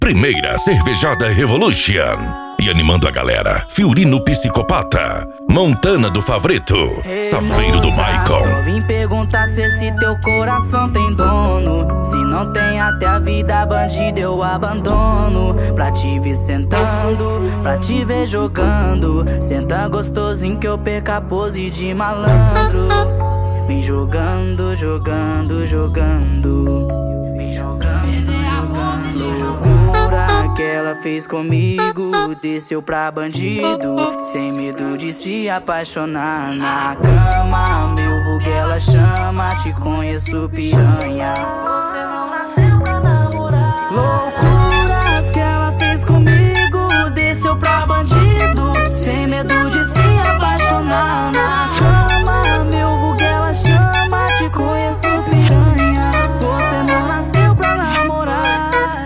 Primeira Cervejada Revolution. E animando a galera, Fiorino Psicopata, Montana do Favreto, Saveiro do Maicon. Só vim perguntar se esse teu coração tem dono. Se não tem, até a vida bandida eu abandono. Pra te ver sentando, pra te ver jogando. Senta gostosinho que eu perca a pose de malandro. Vem jogando, jogando, jogando. Vem jogando, jogando, jogando. Que ela fez comigo, desceu pra bandido, sem medo de se apaixonar na cama. Meu vulgo ela chama, te conheço piranha. Você não nasceu pra namorar. Loucuras que ela fez comigo, desceu pra bandido, sem medo de se apaixonar na cama. Meu vulgo ela chama, te conheço piranha. Você não nasceu pra namorar.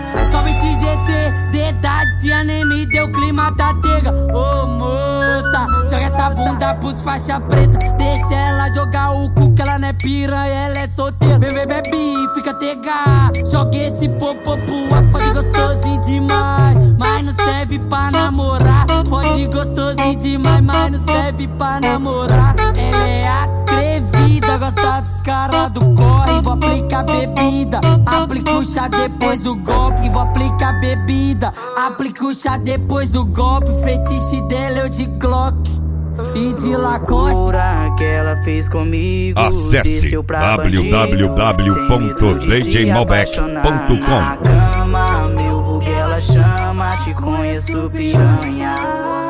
Nem me deu clima da tega. Ô moça, joga essa bunda pros faixa preta. Deixa ela jogar o cu que ela não é piranha, ela é solteira. Bebê, bebe, fica tega. Joga esse popô pro ar, pode gostosinho demais, mas não serve pra namorar. Pode gostosinho demais, mas não serve pra namorar. Ela é atrevida, gosta dos caras do corre. Vou aplicar bebida, aplica o chá depois do golpe. Vou aplicar bebida, aplica o chá depois do golpe. Fetiche dela eu de Glock e de Lacoste. Que ela fez comigo. Acesse www.djmalbec.com. Meu vulgo ela chama, te conheço piranha.